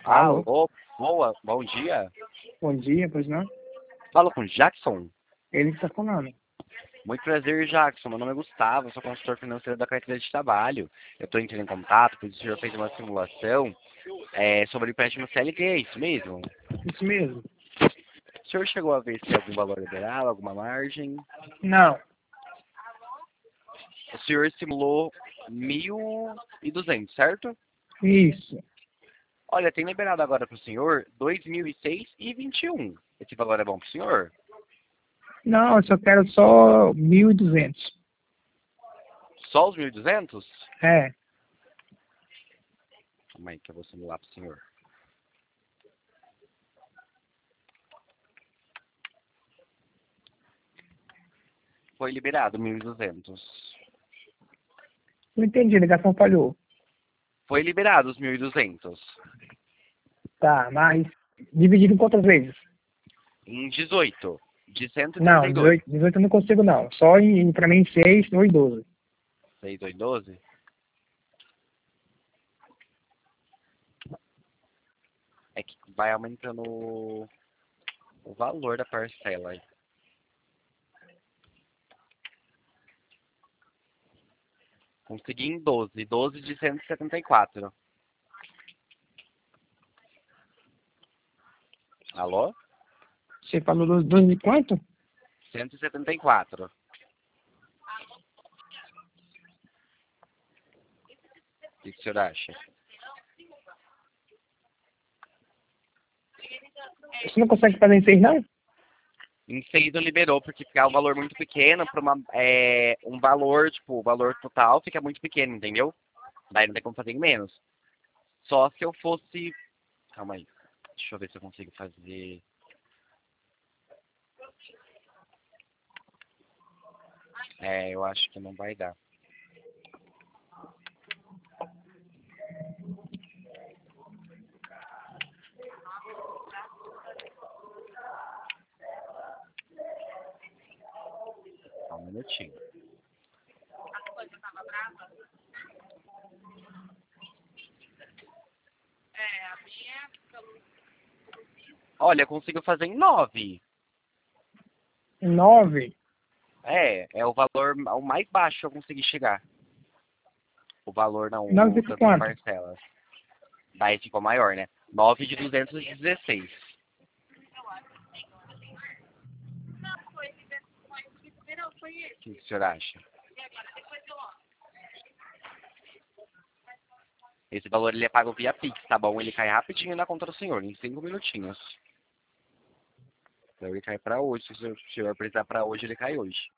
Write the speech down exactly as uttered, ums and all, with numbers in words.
Alô, Alô, boa, bom dia. bom dia, pois não? Falo com Jackson. Ele que está falando. Muito prazer, Jackson. Meu nome é Gustavo, sou consultor financeiro da carteira de trabalho. Eu estou entrando em contato, pois o senhor fez uma simulação é, sobre empréstimo C L T, é isso mesmo? Isso mesmo. O senhor chegou a ver se tem algum valor liberal, alguma margem? Não, O senhor simulou mil e duzentos, certo? isso. Olha, tem liberado agora para o senhor dois mil e seis e vinte e um. Esse valor é bom para o senhor? Não, eu só quero só mil e duzentos. Só os mil e duzentos? É, Calma aí que eu vou simular para o senhor. Foi liberado mil e duzentos. não entendi, a ligação falhou. Foi liberado os mil e duzentos. Tá, mas dividido em quantas vezes? Em dezoito. De cento e trinta Não, e dois. dezoito, dezoito eu não consigo não. Só em, pra mim seis ou em doze. seis, oito, doze? É que vai aumentando o o valor da parcela. Aí. Consegui em doze. doze de cento e setenta e quatro. Alô? Você falou doze, doze de quanto? cento e setenta e quatro. O que que o senhor acha? Você não consegue fazer em seis não? Em seis não liberou, porque fica um valor muito pequeno para uma é, um valor, tipo, o valor total fica muito pequeno, entendeu? Daí não tem como fazer em menos. Só se eu fosse. Calma aí. Deixa eu ver se eu consigo fazer. É, eu acho que não vai dar. Só um minutinho. Olha, eu consigo fazer em nove. Nove. É, é o valor o mais baixo que eu consegui chegar. O valor não, Nove o vezes tanto de quanto? parcelas. Daí ficou maior, né? nove de duzentos e dezesseis. O que o senhor acha? Esse valor ele é pago via Pix, tá bom? Ele cai rapidinho na conta do senhor, em cinco minutinhos. Então ele cai pra hoje. Se o senhor precisar pra hoje, ele cai hoje.